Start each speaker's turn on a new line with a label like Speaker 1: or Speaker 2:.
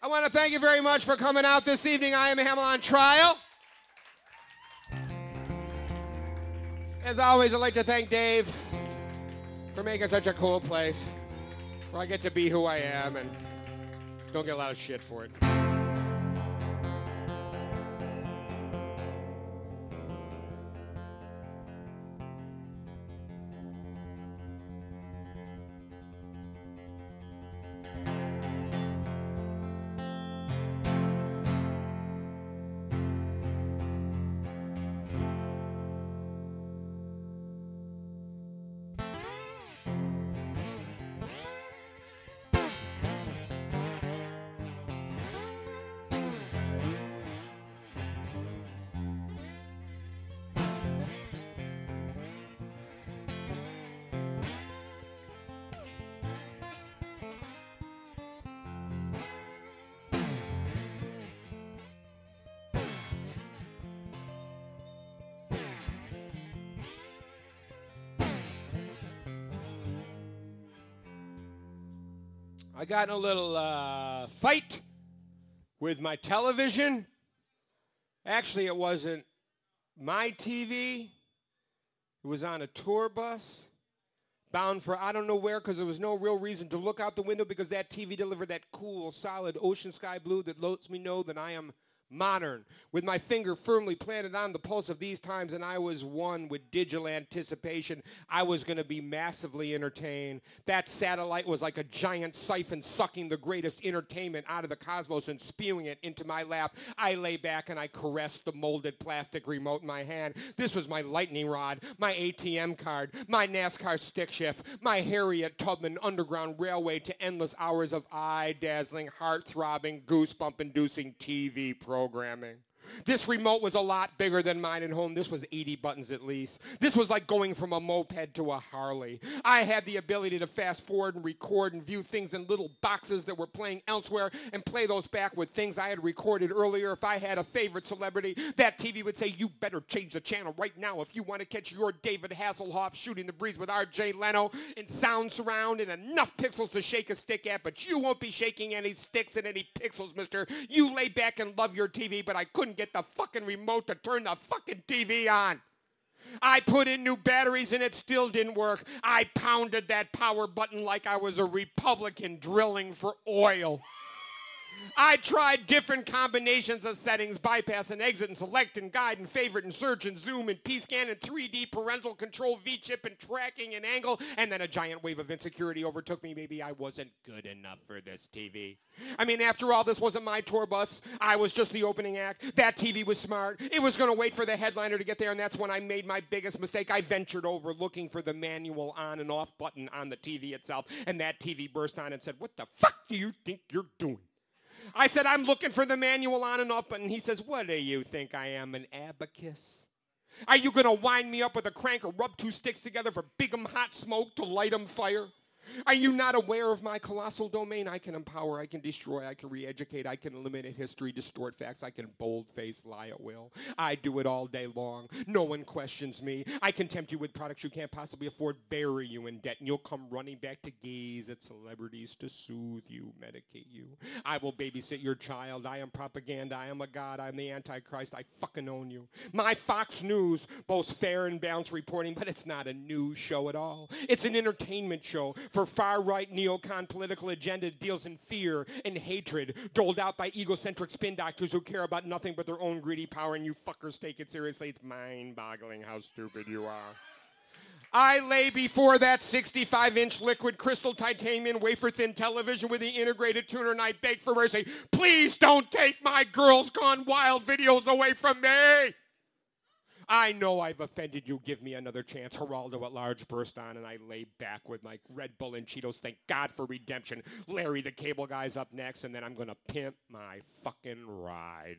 Speaker 1: I want to thank you very much for coming out this evening. I am Hamill on Trial. As always, I'd like to thank Dave for making such a cool place where I get to be who I am and don't get a lot of shit for it. I got in a little fight with my television. Actually, it wasn't my TV. It was on a tour bus bound for I don't know where because there was no real reason to look out the window because that TV delivered that cool, solid ocean sky blue that lets me know that I am modern, with my finger firmly planted on the pulse of these times, and I was one with digital anticipation. I was going to be massively entertained. That satellite was like a giant siphon sucking the greatest entertainment out of the cosmos and spewing it into my lap. I lay back and I caressed the molded plastic remote in my hand. This was my lightning rod, my ATM card, my NASCAR stick shift, my Harriet Tubman Underground Railway to endless hours of eye-dazzling, heart-throbbing, goosebump-inducing TV programming. This remote was a lot bigger than mine at home. This was 80 buttons at least. This was like going from a moped to a Harley. I had the ability to fast forward and record and view things in little boxes that were playing elsewhere and play those back with things I had recorded earlier. If I had a favorite celebrity, that TV would say, you better change the channel right now if you want to catch your David Hasselhoff shooting the breeze with R.J. Leno in sound surround and enough pixels to shake a stick at, but you won't be shaking any sticks and any pixels, mister. You lay back and love your TV, but I couldn't get the fucking remote to turn the fucking TV on. I put in new batteries and it still didn't work. I pounded that power button like I was a Republican drilling for oil. I tried different combinations of settings, bypass and exit and select and guide and favorite and search and zoom and P-scan and 3D parental control V-chip and tracking and angle, and then a giant wave of insecurity overtook me. Maybe I wasn't good enough for this TV. I mean, after all, this wasn't my tour bus. I was just the opening act. That TV was smart. It was going to wait for the headliner to get there, and that's when I made my biggest mistake. I ventured over looking for the manual on and off button on the TV itself, and that TV burst on and said, what the fuck do you think you're doing? I said, I'm looking for the manual on and off button. He says, what do you think I am, an abacus? Are you going to wind me up with a crank or rub two sticks together for big 'em hot smoke to light 'em fire? Are you not aware of my colossal domain? I can empower, I can destroy, I can re-educate, I can eliminate history, distort facts, I can bold-face lie at will. I do it all day long. No one questions me. I can tempt you with products you can't possibly afford, bury you in debt, and you'll come running back to gaze at celebrities to soothe you, medicate you. I will babysit your child. I am propaganda. I am a god. I am the Antichrist. I fucking own you. My Fox News boasts fair and balanced reporting, but it's not a news show at all. It's an entertainment show for far-right neocon political agenda that deals in fear and hatred, doled out by egocentric spin doctors who care about nothing but their own greedy power, and you fuckers take it seriously. It's mind-boggling how stupid you are. I lay before that 65-inch liquid crystal titanium wafer-thin television with the integrated tuner, and I beg for mercy, please don't take my Girls Gone Wild videos away from me. I know I've offended you. Give me another chance. Geraldo at large burst on, and I lay back with my Red Bull and Cheetos. Thank God for redemption. Larry the Cable Guy's up next, and then I'm going to pimp my fucking ride.